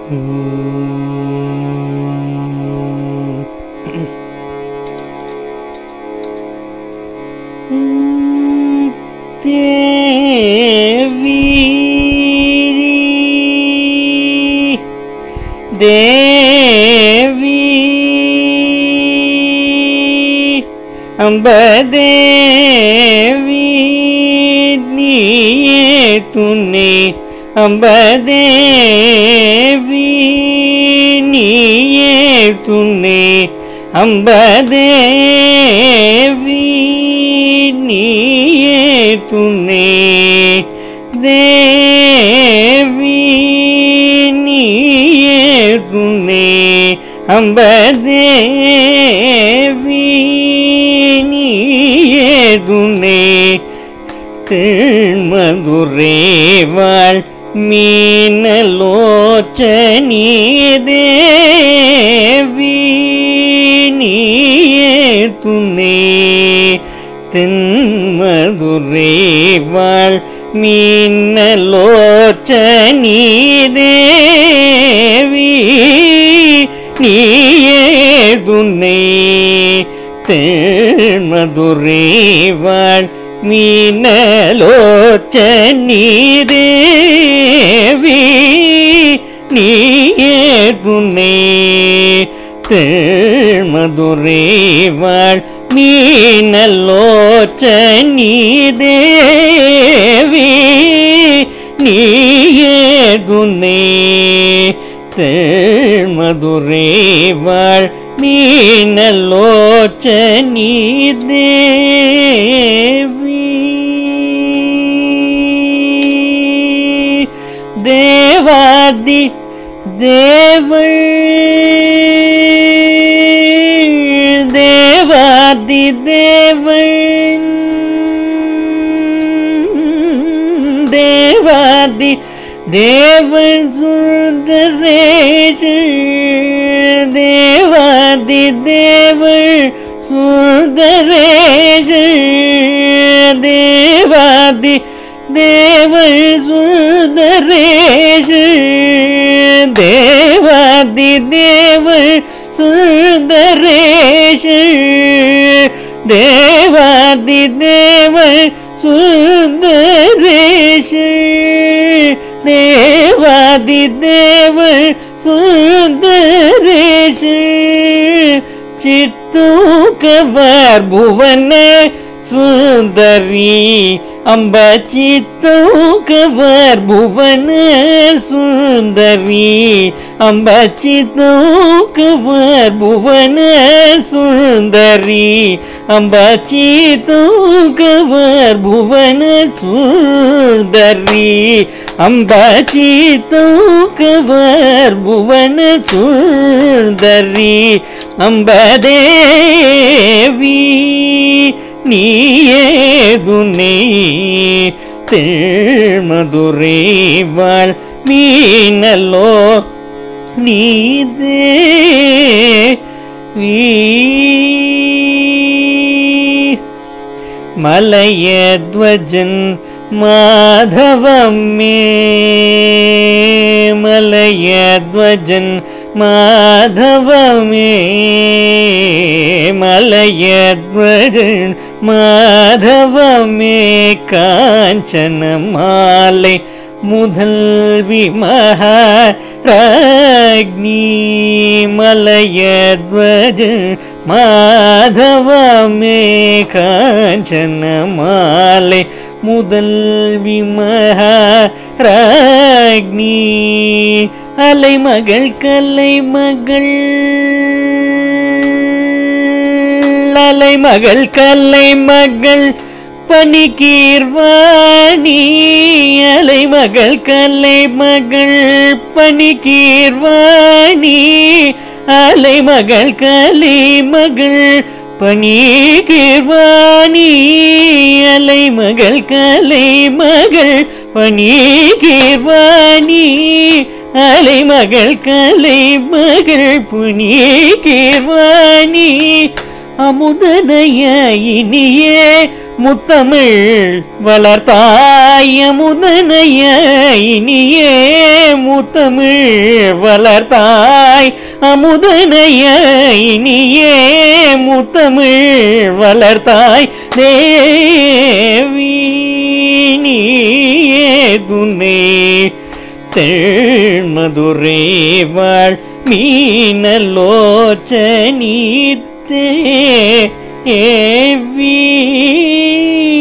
தேவி அம்பதேவி நீயே துணை அம்பதேவி நீயே துணை அம்பதேவி நீயே துணை தேவி நீயே துணை அம்பதேவி நீயே துணை தென்மதுரேவாள் மீனலோச்சனி தேவி நீயே துணை தென்மதுரேவாள் மீனலோச்சனி தேவி நீயே துணை தென்மதுரேவாள் மீனலோச்சனி தேவி நீயே துணை தென்மதுரேவாள் மீனலோச்சனி தேவி நீயே துணை தென்மதுரேவாள் மீனலோச்சனி தேவி தேவாதி தேவள் தேவாதி தேவள் தேவாதி தேவள் சுந்தரேஷள் தேவாதி தேவள் சுந்தரேஷள் தேவாதி தேவள் சுந்தரேஷள் தேவாதி தேவள் சுந்தரேஷள் தேவாதி தேவள் சுந்தரேஷள் தேவாதி தேவள் சுந்தரேஷள் சித்தூக்கவர் புவன சுந்தரி அம்ப சித்தூக்கவர் புவன சுந்தரி அம்ப சித்தூக்கவர் புவன சுந்தரி அம்ப சித்தூக்கவர் புவன சுந்தரி அம்ப சித்தூக்கவர் புவன சுந்தரி அம்பதேவி நீயே துணை தென்மதுரேவாள் மீனலோ நீதேவி மலயத்வஜன் மாதவமே மலயத்வஜன் மாதவமே மலயத்வஜன் மாதவமே காஞ்சன மாலை முதல்வி மகாராஜ்ஞி மலயத்வஜன் மாதவமே காஞ்சன மாலை முதல்வி மகாராஜ்ஞி அலைமகள் கலைமகள் அலைமகள் கலைமகள் பனிக்கீர்வாணி அலைமகள் கலைமகள் பனிக்கீர்வாணி அலைமகள் கலைமகள் பனிக்கீர்வாணி அலைமகள் கலைமகள் பனிக்கீர்வாணி அலைமகள் கலைமகள் பனிக்கீர்வாணி அமுதனய இனியே முத்தமிழ் வளர்த்தாய் அமுதனைய இனியே முத்தமிழ் வளர்த்தாய் அமுதனைய இனியே முத்தமிழ் வளர்த்தாய் தேவி நீயே துணை தென்மதுரை வாழ் மீனலோச்சனித்தே. ஏவி